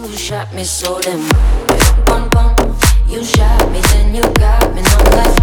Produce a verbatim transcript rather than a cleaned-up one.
shot me so damn. Bum bum, you shot me, then you got me, and I'm like.